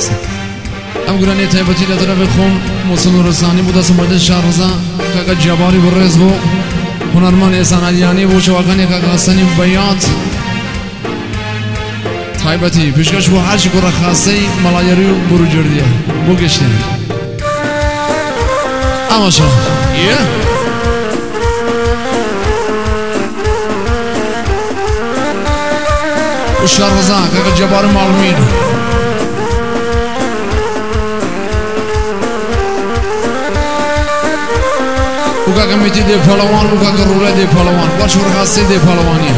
ام گرانی تایبتی در طرف خون محسن نورستانی بود، اسم مجلس شهرزا کاکا جباری برز بو، هنرمند احسان علیانی بو، شواکانی کاکا حسنی بیات تایبتی پیشکش بو هر شکر خاصی ملایری برو جردیه بو گشتیم اما شو و شهرزا کاکا جباری معلومین وكا كميتي دي فلوان وكا كرولا دي فلوان وشور خاصي دي فلوانية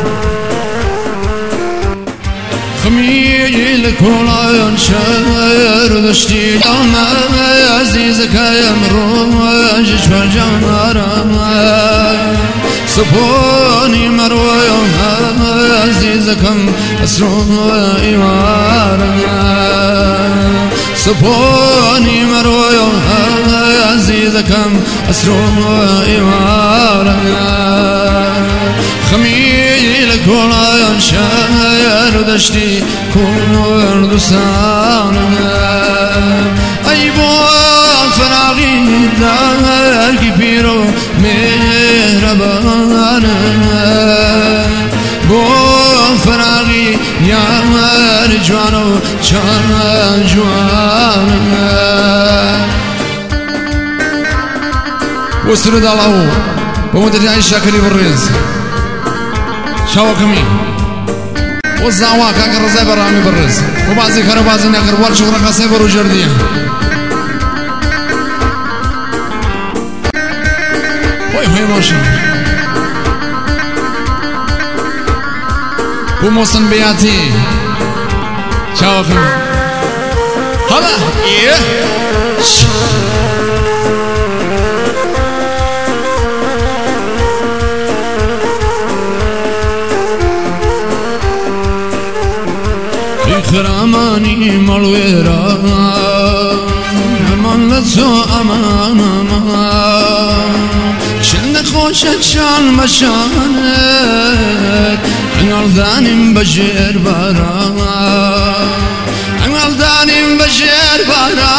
خميل كولا ينشر دشتي لما عزيزك يا مروج فجمارا سبوني مروي عزيزكم أسرو إيوارا سبوني مروي عزيزكم أسرو إيوارا خميل كولا ينشر دشتي كل دسانا أي بوان فراغي دارك بيرو مهربانا بوان فراغي يا مرجوانو شان جوانا وسرد الله ومدري عيش شاكري بالرز شاوكمي والزعوا كاك الرزاي برامي بالرز وبعضي كانوا بعضي ناكر والشغرة خاصي برو جردية وي ماشي وموسن بياتي شاوكمي هلا ايه خراماني مالويرا امان لتو امان امان شن خوشت شان مشانت انال دانم بجير بارا انال دانم بجير بارا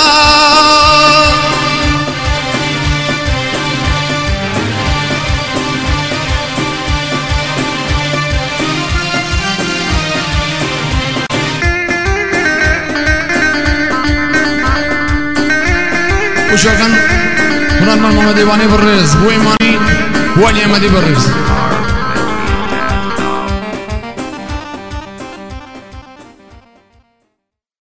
وشغل هنرمند محمد ایوانی برز بو ایمانی والی احمدی برز